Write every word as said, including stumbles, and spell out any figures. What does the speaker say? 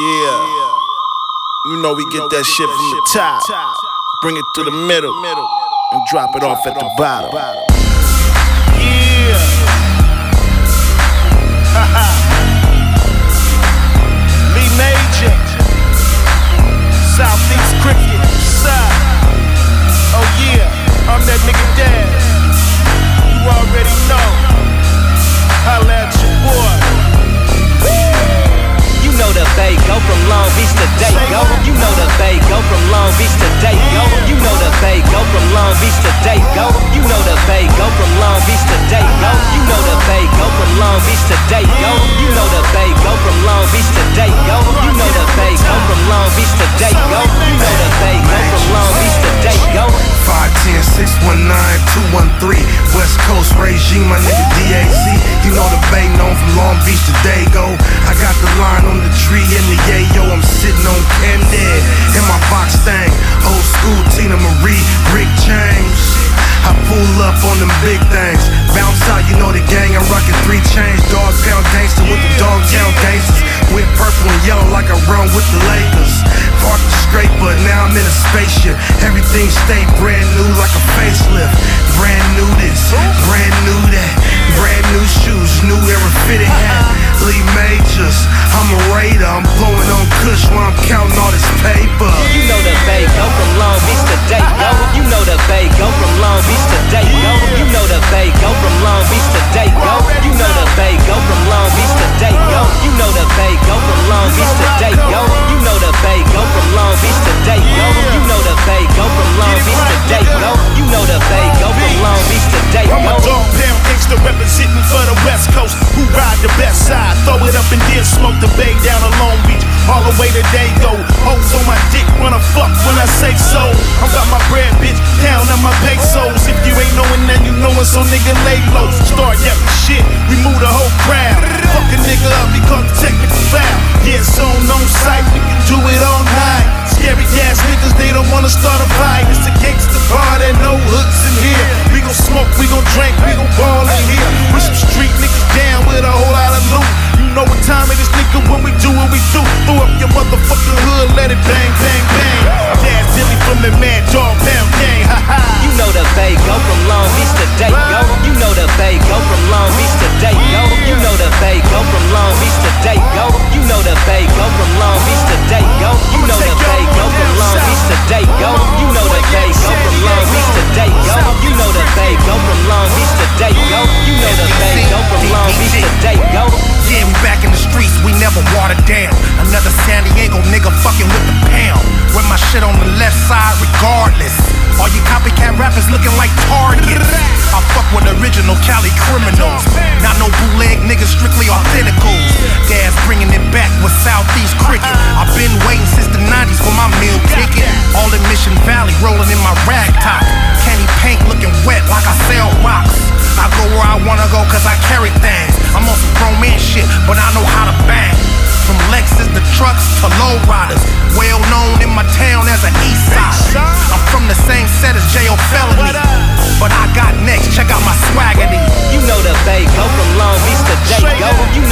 Yeah. You know we get that shit from the top, bring it to the middle, and drop it off at the bottom. Yeah. Haha. Lee Major, Southeast Cricket, side. Oh yeah, I'm that nigga Dad. You already know. Holla at your boy. You know the Bay go from Long Beach to Dago. You know the Bay go from Long Beach to Dago. You know the Bay go from Long Beach to Dago. You know the Bay go from Long Beach to Dago. You know the Bay go from Long Beach to Dago. You know the Bay go from Long Beach to Dago. You know the Bay go from Long Beach to Dago. You know the Bay go from Long Beach to Dago. five ten, six one nine, two one three West Coast regime, my nigga D A Z. You know the Bay known from Long Beach to Dago. I got the line on the tree in the yayo. I'm sitting on candy in my box thing. Old school Tina Marie, Rick James. I pull up on them big things. Bounce out, you know the gang. I'm rocking three chains. Dog pound gangster with the dog town gangsters. With purple and yellow like I run with the Lakers. Parked the straight, but now I'm in a spaceship. Everything stay brand new like a facelift. Brand new this, brand new that. Brand new shoes, new era fitted hat. Lee Majors, I'm a raider. I'm blowing on Kush while I'm counting all this paper. You know the Bay go from Long Beach to Dago. You know the Bay go from Long Beach to Dago. You know the Bay go from Long Beach to Dago. You know the Bay go from Long Beach to Dago. You know the Bay go from Long Beach to Dago. You know the Bay go from Long Beach to Dago. You know the Bay go from Long Beach to Dago. You know the Bay go from Long Beach to Dago. I'm a dog pound gangster representing for the West Coast. Who ride the best side? Throw it up and then smoke the Bay down to Long Beach, all the way to Dago. Hoes on my dick wanna fuck when I say so. I'm got my bread, bitch, down on my pesos. If you ain't knowing, then you knowin', so nigga lay low. Start yapping shit, we move the whole crowd. Fuck a nigga up, he caught the technical foul. Yeah, it's on no sight, we can do it all night. Scary ass niggas, they don't wanna start a fight. It's a gangsta bar, there no hooks in here. We gon' smoke, we gon' drink, we gon' ball in here. We some street niggas down with a whole lot of loot. You know what time it is, nigga, when we do what we do. Throw up your motherfucking hood, let it bang, bang, bang. Dad Dilly from the Mad Dog Pound Gang, ha ha. You know the Bay go from Long Beach to Dago. You know the Bay go from Long Beach to Dago. You know the Bay go from Long Beach to Dago. You know the Bay go from Long Beach to Dago. You know the Bay go from Long Beach to Dago. You know the Bay go from Long Beach to Dago. You know the Bay go from Long Beach to Dago. You know the Bay go from Long Beach to Dago. Yeah, we back in the streets, we never watered down. Another San Diego nigga fucking with the pound. With my shit on the left side regardless. All you copycat rappers looking like targets. I fuck with original Cali criminals. Not no bootleg niggas, strictly authenticals. Dad's bringing it back with Southeast Cricket. I've been waiting since the nineties for my meal ticket. All in Mission Valley, rolling in my rag top. Candy paint looking wet like I sell rocks. I go where I wanna go cause I carry things. I'm on some grown man shit, but I know how to bang. From Lexus to trucks to low riders. Well known in my town as an east side. I'm from the same set as J O Felony. But I got next, check out my swaggity. You know the Bay go from Long Beach to Dago. You